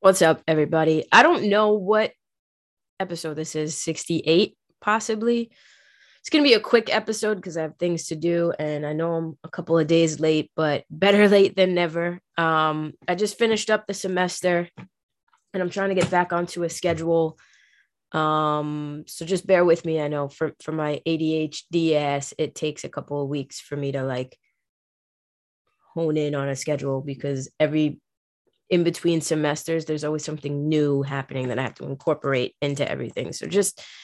What's up, everybody? I don't know what episode this is, 68, possibly. It's going to be a quick episode because I have things to do and I know I'm a couple of days late, but better late than never. I just finished up the semester and I'm trying to get back onto a schedule. So just bear with me. I know for my ADHD ass, it takes a couple of weeks for me to like hone in on a schedule because every in between semesters, there's always something new happening that I have to incorporate into everything. So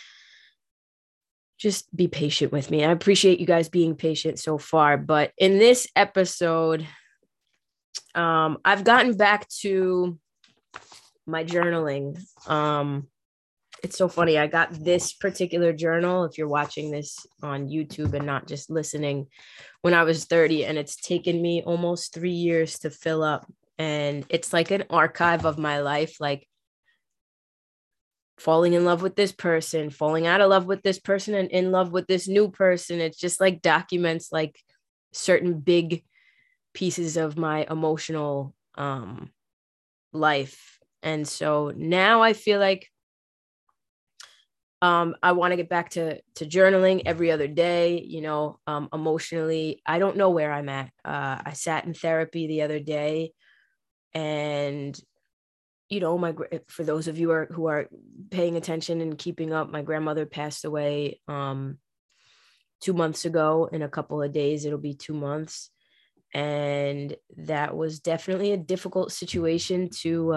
just be patient with me. I appreciate you guys being patient so far. But in this episode, I've gotten back to my journaling. It's so funny. I got this particular journal, if you're watching this on YouTube and not just listening, when I was 30, and it's taken me almost 3 years to fill up. And it's like an archive of my life, like falling in love with this person, falling out of love with this person, and in love with this new person. It's just like documents like certain big pieces of my emotional life. And so now I feel like I want to get back to journaling every other day. Emotionally, I don't know where I'm at. I sat in therapy the other day, and my for those of you who are paying attention and keeping up, my grandmother passed away 2 months ago. In a couple of days, it'll be 2 months, and that was definitely a difficult situation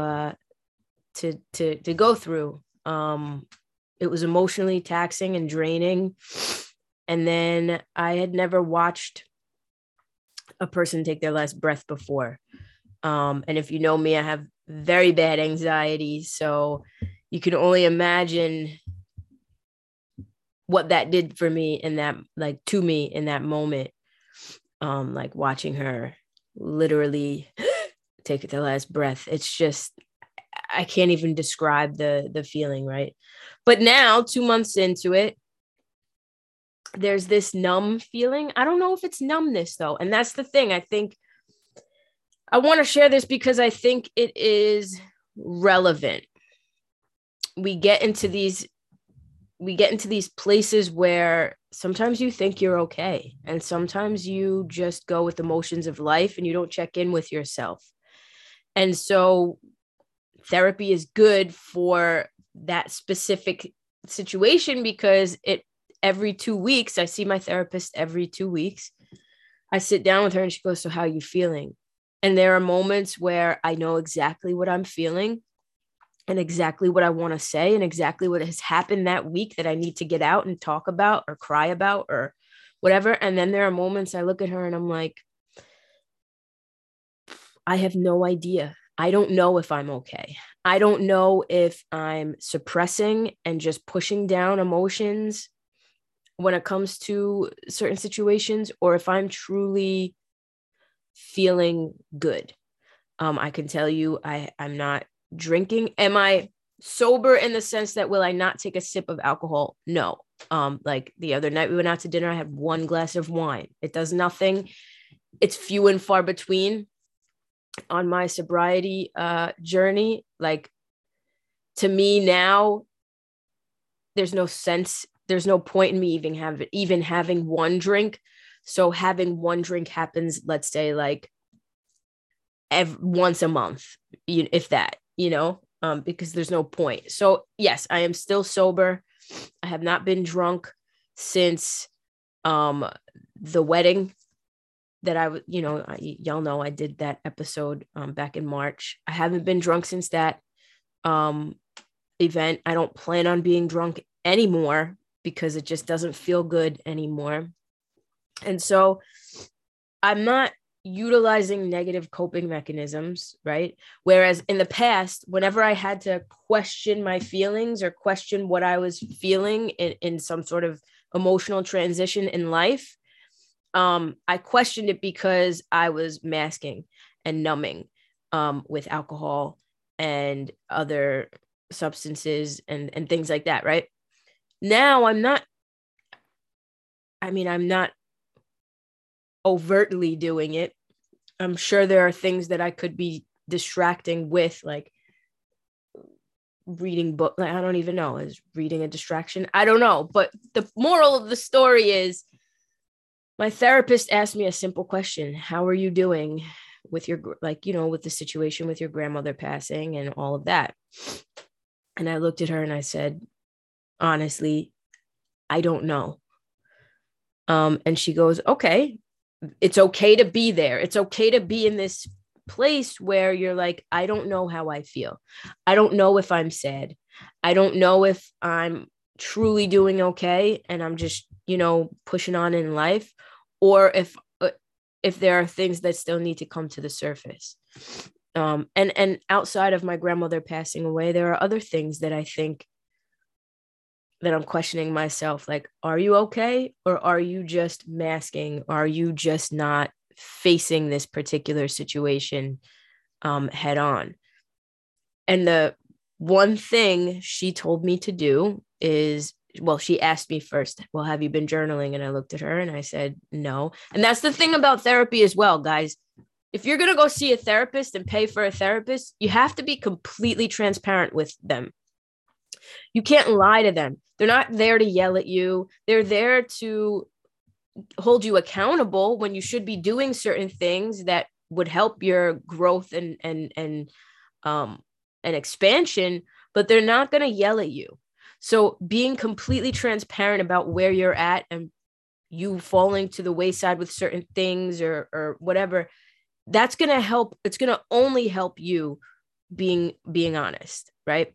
to go through. It was emotionally taxing and draining, and then I had never watched a person take their last breath before. And if you know me, I have very bad anxiety. So you can only imagine what that did for me in that, like to me in that moment. Like watching her literally take the last breath. It's just, I can't even describe the feeling, right? But now, 2 months into it, there's this numb feeling. I don't know if it's numbness though. And that's the thing. I think I want to share this because I think it is relevant. We get into these places where sometimes you think you're okay, and sometimes you just go with the motions of life and you don't check in with yourself. And so therapy is good for that specific situation because every 2 weeks, I see my therapist every 2 weeks. I sit down with her and she goes, "So how are you feeling?" And there are moments where I know exactly what I'm feeling and exactly what I want to say and exactly what has happened that week that I need to get out and talk about or cry about or whatever. And then there are moments I look at her and I'm like, I have no idea. I don't know if I'm okay. I don't know if I'm suppressing and just pushing down emotions when it comes to certain situations, or if I'm truly feeling good. I can tell you I'm not drinking. Am I sober in the sense that will I not take a sip of alcohol? No. Like the other night we went out to dinner, I had one glass of wine. It does nothing. It's few and far between on my sobriety journey. Like, to me now, there's no sense, there's no point in me even having one drink. So having one drink happens, let's say, like once a month, if that, because there's no point. So yes, I am still sober. I have not been drunk since the wedding that y'all know I did that episode back in March. I haven't been drunk since that event. I don't plan on being drunk anymore because it just doesn't feel good anymore. And so I'm not utilizing negative coping mechanisms, right? Whereas in the past, whenever I had to question my feelings or question what I was feeling in some sort of emotional transition in life, I questioned it because I was masking and numbing with alcohol and other substances and things like that, right? Now I'm not overtly doing it. I'm sure there are things that I could be distracting with, like reading book. Like, I don't even know. Is reading a distraction? I don't know. But the moral of the story is my therapist asked me a simple question. How are you doing with your, like, with the situation with your grandmother passing and all of that? And I looked at her and I said, honestly, I don't know. And she goes, okay, it's okay to be there. It's okay to be in this place where you're like, I don't know how I feel. I don't know if I'm sad. I don't know if I'm truly doing okay and I'm just, pushing on in life, or if there are things that still need to come to the surface. And outside of my grandmother passing away, there are other things that I think that I'm questioning myself. Like, are you okay? Or are you just masking? Are you just not facing this particular situation head on? And the one thing she told me to do is, well, she asked me first, well, have you been journaling? And I looked at her and I said, no. And that's the thing about therapy as well, guys. If you're going to go see a therapist and pay for a therapist, you have to be completely transparent with them. You can't lie to them. They're not there to yell at you. They're there to hold you accountable when you should be doing certain things that would help your growth and expansion, but they're not going to yell at you. So being completely transparent about where you're at and you falling to the wayside with certain things or whatever, that's going to help. It's going to only help you being honest. Right.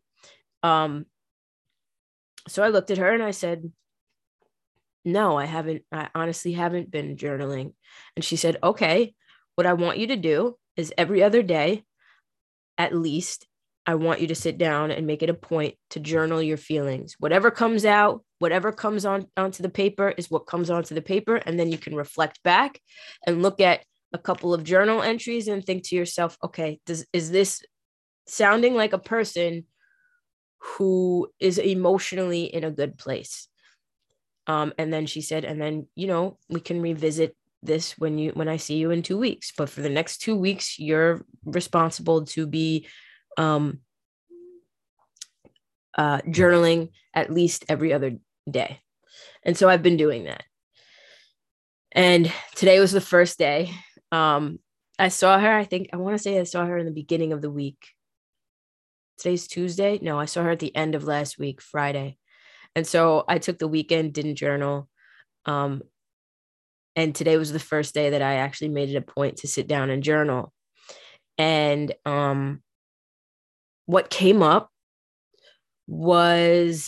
So I looked at her and I said, no, I haven't. I honestly haven't been journaling. And she said, okay, what I want you to do is every other day, at least, I want you to sit down and make it a point to journal your feelings. Whatever comes out, whatever comes onto the paper is what comes onto the paper. And then you can reflect back and look at a couple of journal entries and think to yourself, okay, is this sounding like a person who is emotionally in a good place? And then she said, and then, we can revisit this when I see you in 2 weeks. But for the next 2 weeks, you're responsible to be journaling at least every other day. And so I've been doing that. And today was the first day. I saw her, I want to say I saw her in the beginning of the week. Today's Tuesday. No, I saw her at the end of last week, Friday. And so I took the weekend, didn't journal. And today was the first day that I actually made it a point to sit down and journal. And what came up was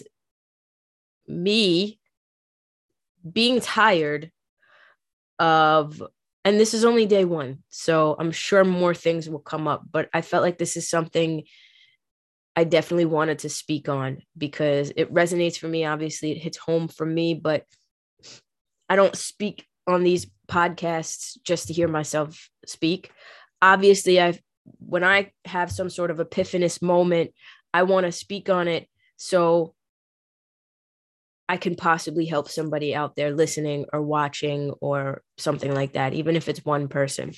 me being tired of, and this is only day one, so I'm sure more things will come up, but I felt like this is something I definitely wanted to speak on because it resonates for me. Obviously, it hits home for me, but I don't speak on these podcasts just to hear myself speak. Obviously, when I have some sort of epiphanous moment, I want to speak on it so I can possibly help somebody out there listening or watching or something like that, even if it's one person.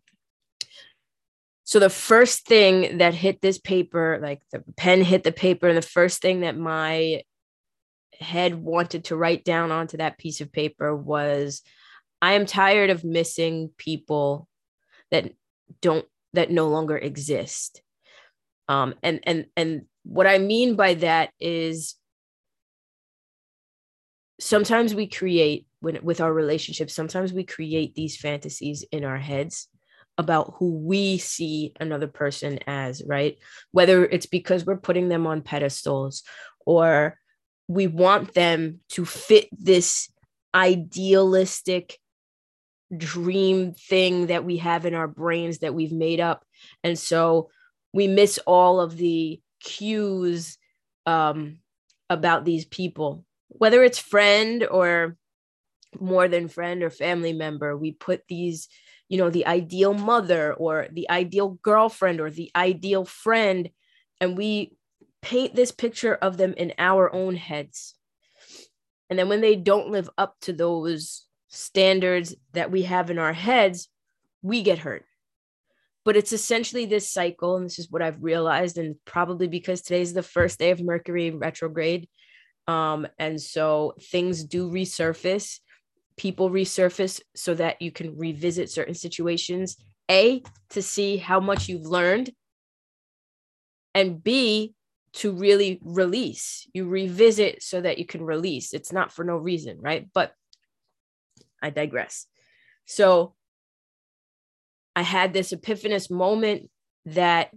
So the first thing that hit this paper, like the pen hit the paper, and the first thing that my head wanted to write down onto that piece of paper was, I am tired of missing people that no longer exist. And what I mean by that is sometimes we create, with our relationships, sometimes we create these fantasies in our heads about who we see another person as, right? Whether it's because we're putting them on pedestals or we want them to fit this idealistic dream thing that we have in our brains that we've made up. And so we miss all of the cues about these people, whether it's friend or more than friend or family member. We put these, the ideal mother or the ideal girlfriend or the ideal friend, and we paint this picture of them in our own heads. And then when they don't live up to those standards that we have in our heads, we get hurt. But it's essentially this cycle, and this is what I've realized, and probably because today's the first day of Mercury retrograde. And so things do resurface, people resurface so that you can revisit certain situations, A, to see how much you've learned, and B, to really release. You revisit so that you can release. It's not for no reason, right? But I digress. So I had this epiphanous moment that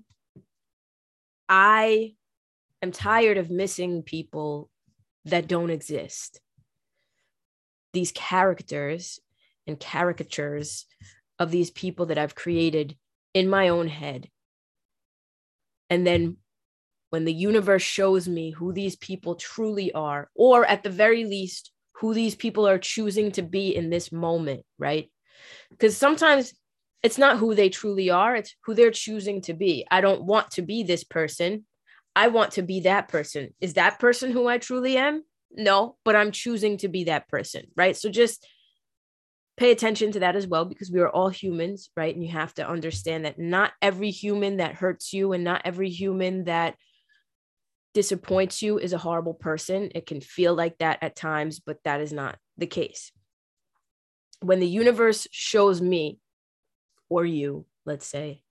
I am tired of missing people that don't exist. These characters and caricatures of these people that I've created in my own head. And then when the universe shows me who these people truly are, or at the very least, who these people are choosing to be in this moment, right? Because sometimes it's not who they truly are, it's who they're choosing to be. I don't want to be this person. I want to be that person. Is that person who I truly am? No, but I'm choosing to be that person, right? So just pay attention to that as well, because we are all humans, right? And you have to understand that not every human that hurts you and not every human that disappoints you is a horrible person. It can feel like that at times, but that is not the case. When the universe shows me, or you, let's say,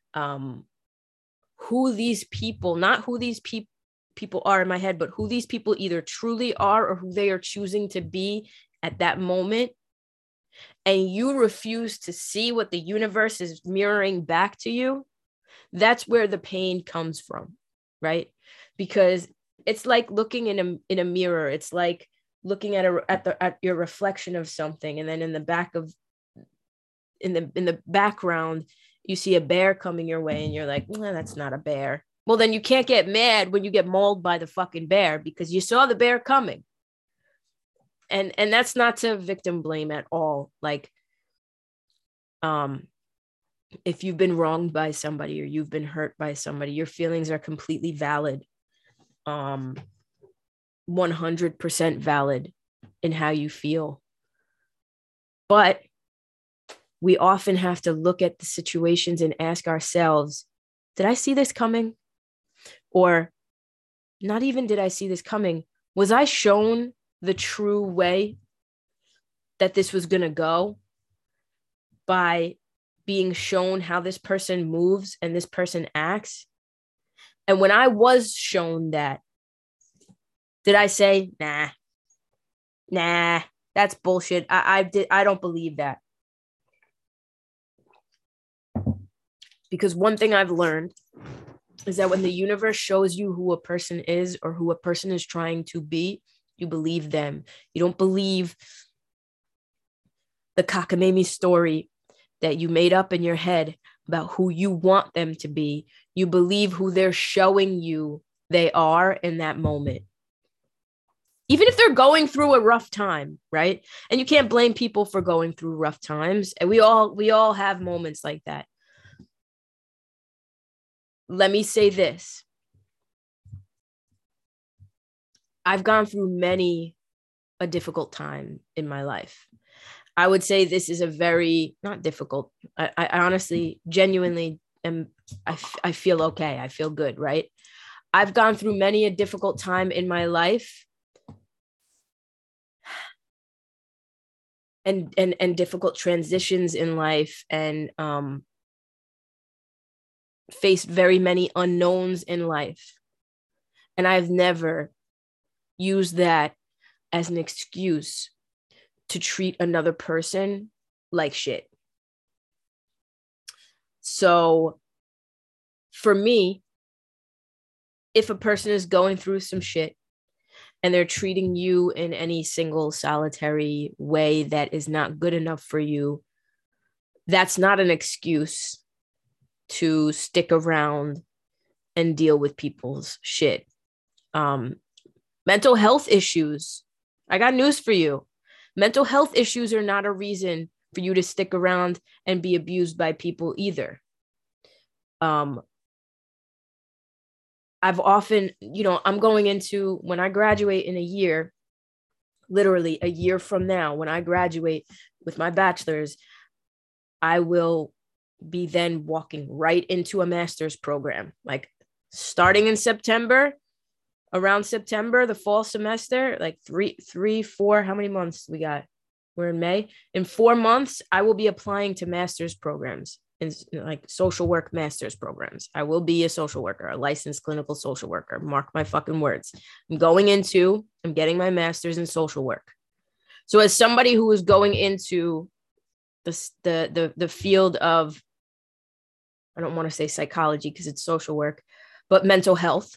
who these people, not who these people are in my head, but who these people either truly are or who they are choosing to be at that moment, and you refuse to see what the universe is mirroring back to you, that's where the pain comes from, right? Because it's like looking in a mirror. It's like looking at your reflection of something, and then in the background you see a bear coming your way, and you're like, that's not a bear. Well, then you can't get mad when you get mauled by the fucking bear, because you saw the bear coming. And that's not to victim blame at all. Like, if you've been wronged by somebody or you've been hurt by somebody, your feelings are completely valid. 100% valid in how you feel. But we often have to look at the situations and ask ourselves, did I see this coming? Or not even did I see this coming? Was I shown the true way that this was going to go by being shown how this person moves and this person acts? And when I was shown that, did I say, nah, that's bullshit. I don't believe that. Because one thing I've learned is that when the universe shows you who a person is or who a person is trying to be, you believe them. You don't believe the cockamamie story that you made up in your head about who you want them to be. You believe who they're showing you they are in that moment. Even if they're going through a rough time, right? And you can't blame people for going through rough times. And we all have moments like that. Let me say this. I've gone through many a difficult time in my life. I would say this is a very, not difficult. I honestly, genuinely I feel okay. I feel good, right? I've gone through many a difficult time in my life and difficult transitions in life, and faced very many unknowns in life. And I've never used that as an excuse to treat another person like shit. So for me, if a person is going through some shit and they're treating you in any single solitary way that is not good enough for you, that's not an excuse to stick around and deal with people's shit. Mental health issues. I got news for you. Mental health issues are not a reason for you to stick around and be abused by people either. I've often, I'm going into, when I graduate in a year, literally a year from now, when I graduate with my bachelor's, I will be then walking right into a master's program, like starting in September, around September, the fall semester, like three, four, how many months we got? We're in May. In 4 months, I will be applying to master's programs, in like social work master's programs. I will be a social worker, a licensed clinical social worker. Mark my fucking words. I'm getting my master's in social work. So as somebody who is going into the field of, I don't want to say psychology because it's social work, but mental health,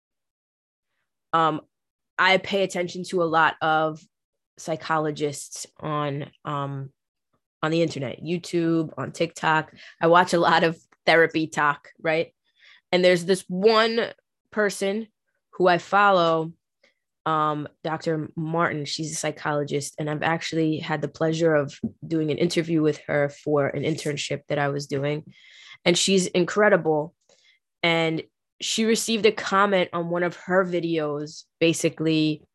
I pay attention to a lot of psychologists on the internet, YouTube, on TikTok. I watch a lot of therapy talk, right? And there's this one person who I follow, Dr. Martin. She's a psychologist, and I've actually had the pleasure of doing an interview with her for an internship that I was doing. And she's incredible. And she received a comment on one of her videos, basically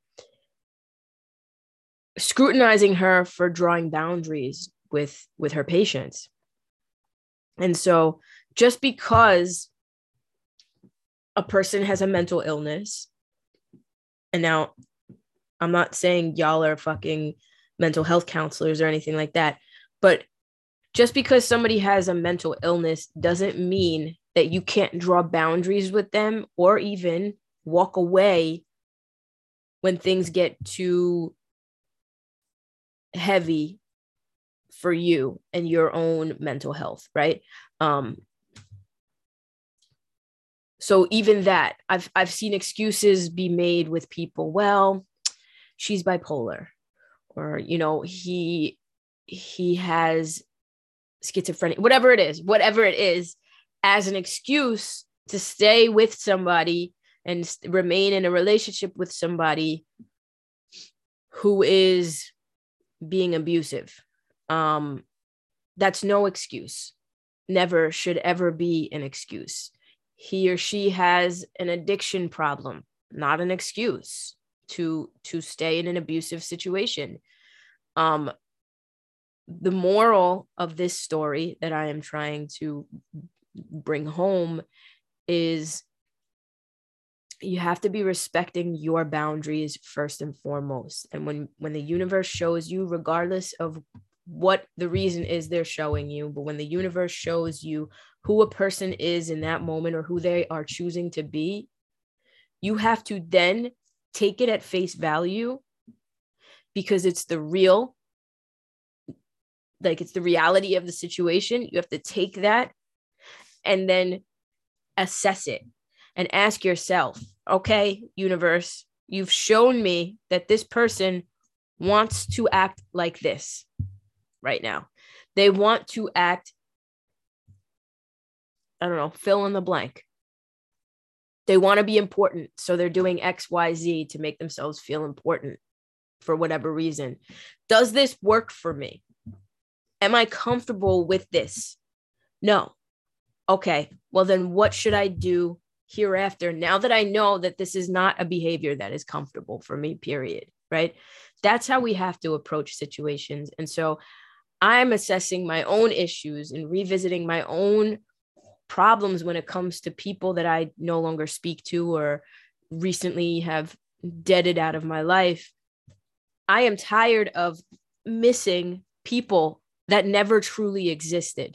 scrutinizing her for drawing boundaries with her patients. And so just because a person has a mental illness, and now I'm not saying y'all are fucking mental health counselors or anything like that, but just because somebody has a mental illness doesn't mean that you can't draw boundaries with them or even walk away when things get too heavy for you and your own mental health, right? So even that, I've seen excuses be made with people. Well, she's bipolar, or he has schizophrenia, whatever it is, as an excuse to stay with somebody and remain in a relationship with somebody who is being abusive. That's no excuse. Never should ever be an excuse. He or she has an addiction problem, not an excuse to stay in an abusive situation. The moral of this story that I am trying to bring home is you have to be respecting your boundaries first and foremost. And when the universe shows you, regardless of what the reason is they're showing you, but when the universe shows you who a person is in that moment or who they are choosing to be, you have to then take it at face value, because it's the real, like it's the reality of the situation. You have to take that and then assess it and ask yourself, okay, universe, you've shown me that this person wants to act like this right now. They want to act, I don't know, fill in the blank. They want to be important. So they're doing X, Y, Z to make themselves feel important for whatever reason. Does this work for me? Am I comfortable with this? No. Okay, well then what should I do hereafter now that I know that this is not a behavior that is comfortable for me, period, right? That's how we have to approach situations. And so I'm assessing my own issues and revisiting my own problems when it comes to people that I no longer speak to or recently have deaded out of my life. I am tired of missing people that never truly existed.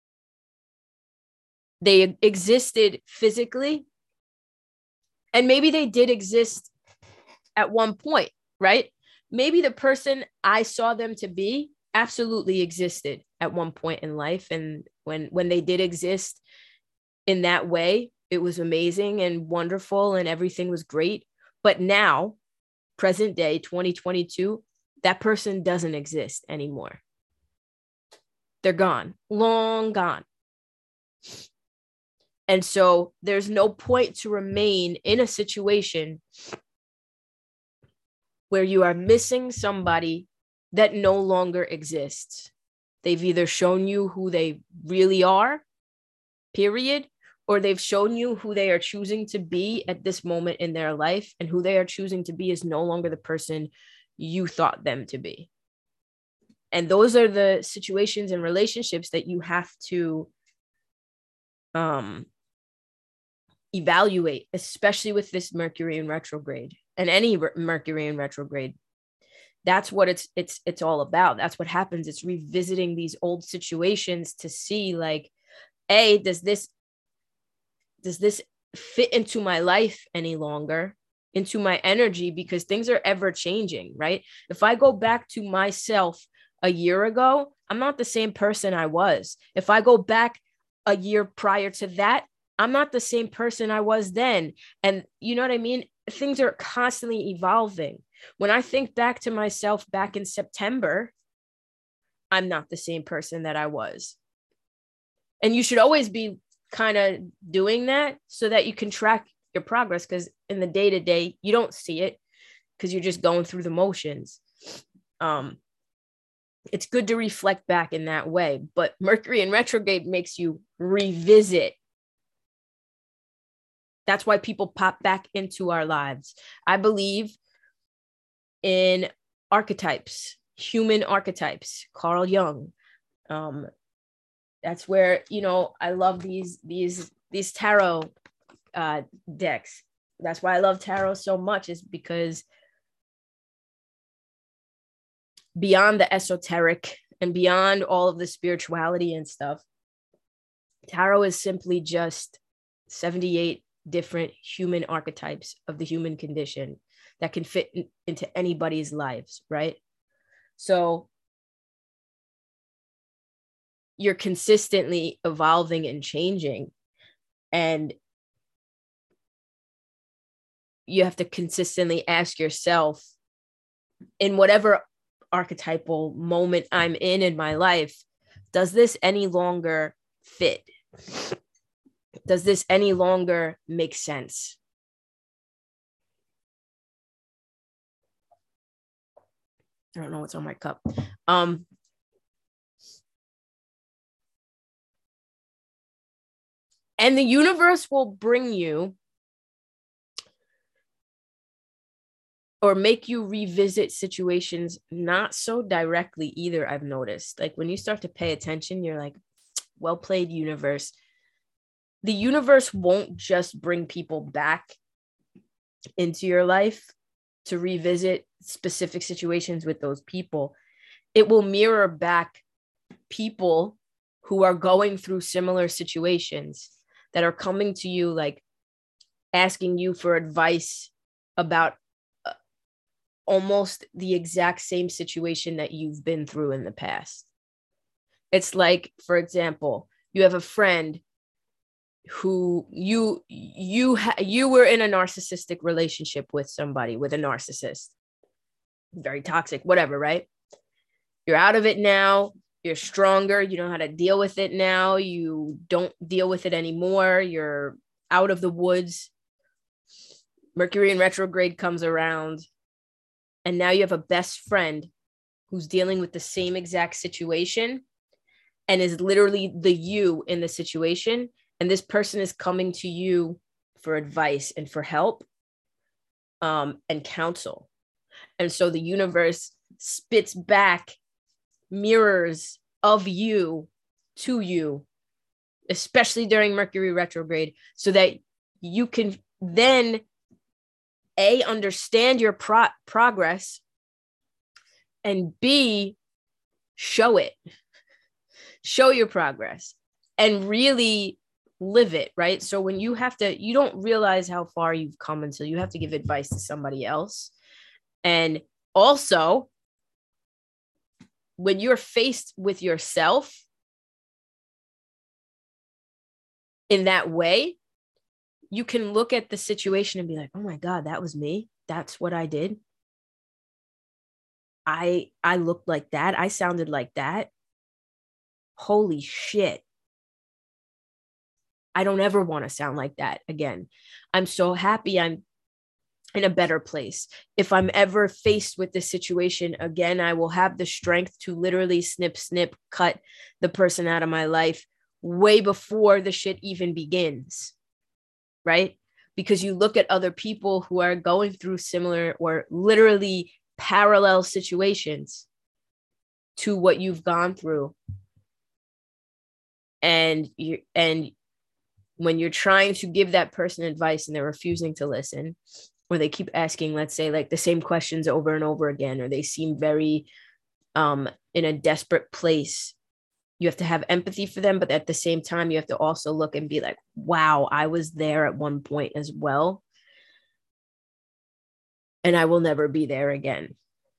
They existed physically, and maybe they did exist at one point, right? Maybe the person I saw them to be absolutely existed at one point in life. And when they did exist in that way, it was amazing and wonderful and everything was great. But now, present day, 2022, that person doesn't exist anymore. They're gone, long gone. And so there's no point to remain in a situation where you are missing somebody that no longer exists. They've either shown you who they really are, period, or they've shown you who they are choosing to be at this moment in their life, and who they are choosing to be is no longer the person you thought them to be. And those are the situations and relationships that you have to evaluate, especially with this Mercury in retrograde and any Mercury in retrograde. That's what it's all about. That's what happens. It's revisiting these old situations to see, like, A, does this fit into my life any longer, into my energy? Because things are ever changing, right? If I go back to myself a year ago, I'm not the same person I was. If I go back a year prior to that, I'm not the same person I was then. And you know what I mean? Things are constantly evolving. When I think back to myself back in September, I'm not the same person that I was. And you should always be kind of doing that so that you can track your progress, because in the day-to-day, you don't see it because you're just going through the motions. It's good to reflect back in that way, but Mercury in retrograde makes you revisit. That's why people pop back into our lives. I believe in archetypes, human archetypes, Carl Jung. That's where, I love these tarot decks. That's why I love tarot so much, is because beyond the esoteric and beyond all of the spirituality and stuff, tarot is simply just 78 different human archetypes of the human condition that can fit into anybody's lives, right? So you're consistently evolving and changing, and you have to consistently ask yourself, in whatever archetypal moment I'm in my life, does this any longer fit? Does this any longer make sense? I don't know what's on my cup. And the universe will bring you or make you revisit situations not so directly either, I've noticed. Like when you start to pay attention, you're like, well played, universe. The universe won't just bring people back into your life to revisit specific situations with those people. It will mirror back people who are going through similar situations that are coming to you, like asking you for advice about almost the exact same situation that you've been through in the past. It's like, for example, you have a friend who you were in a narcissistic relationship with somebody, with a narcissist, very toxic, whatever, right? You're out of it now. You're stronger. You know how to deal with it now. You don't deal with it anymore. You're out of the woods. Mercury in retrograde comes around, and now you have a best friend who's dealing with the same exact situation and is literally the you in the situation. And this person is coming to you for advice and for help and counsel. And so the universe spits back mirrors of you to you, especially during Mercury retrograde, so that you can then A, understand your progress, and B, show your progress and really live it, right? So when you don't realize how far you've come until you have to give advice to somebody else. And also, when you're faced with yourself in that way, you can look at the situation and be like, oh my God, that was me. That's what I did. I looked like that. I sounded like that. Holy shit. I don't ever want to sound like that again. I'm so happy I'm in a better place. If I'm ever faced with this situation again, I will have the strength to literally snip, cut the person out of my life way before the shit even begins, right? Because you look at other people who are going through similar or literally parallel situations to what you've gone through. And when you're trying to give that person advice and they're refusing to listen, or they keep asking, let's say, like the same questions over and over again, or they seem very in a desperate place, you have to have empathy for them. But at the same time, you have to also look and be like, wow, I was there at one point as well. And I will never be there again.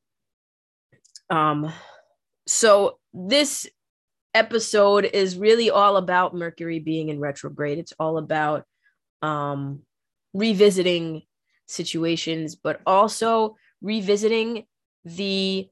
So this episode is really all about Mercury being in retrograde. It's all about revisiting situations, but also revisiting the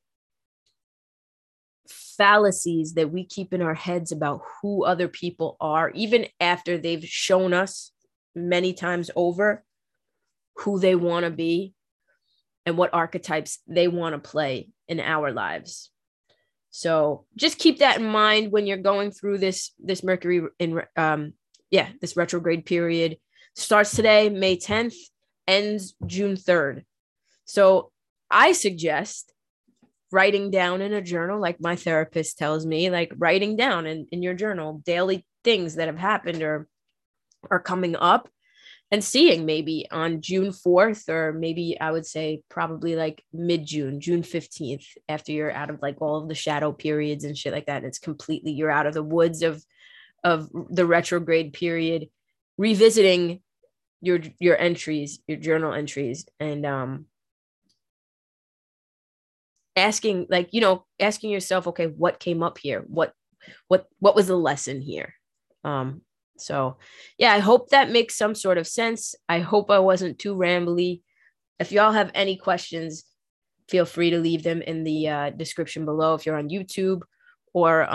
fallacies that we keep in our heads about who other people are, even after they've shown us many times over who they want to be and what archetypes they want to play in our lives. So just keep that in mind when you're going through this Mercury in this retrograde period. Starts today, May 10th, ends June 3rd. So I suggest writing down in a journal, like my therapist tells me, like writing down in your journal daily things that have happened or are coming up, and seeing maybe on June 4th, or maybe I would say probably like mid-June, June 15th, after you're out of like all of the shadow periods and shit like that. And it's completely, you're out of the woods of the retrograde period, revisiting your entries, your journal entries, and asking, like, asking yourself, okay, what came up here? What was the lesson here? So yeah, I hope that makes some sort of sense. I hope I wasn't too rambly. If y'all have any questions, feel free to leave them in the description below if you're on YouTube, or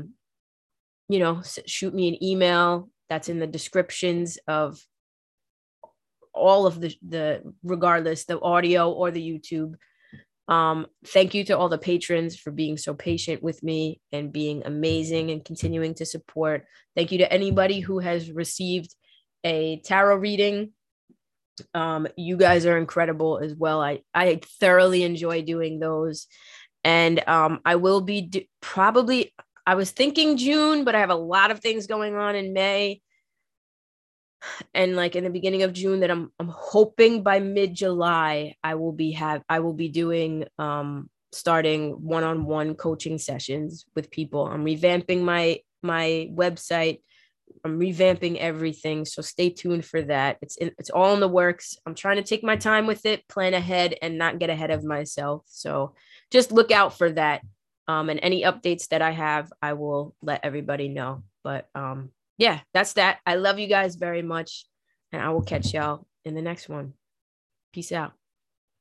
shoot me an email. That's in the descriptions of all of the regardless, the audio or the YouTube. Thank you to all the patrons for being so patient with me and being amazing and continuing to support. Thank you to anybody who has received a tarot reading. You guys are incredible as well. I thoroughly enjoy doing those. And I will be probably, I was thinking June, but I have a lot of things going on in May and like in the beginning of June that I'm hoping by mid-July I will be doing starting one-on-one coaching sessions with people. I'm revamping my website. I'm revamping everything. So stay tuned for that. It's all in the works. I'm trying to take my time with it, plan ahead, and not get ahead of myself. So just look out for that. And any updates that I have, I will let everybody know. But yeah, that's that. I love you guys very much, and I will catch y'all in the next one. Peace out.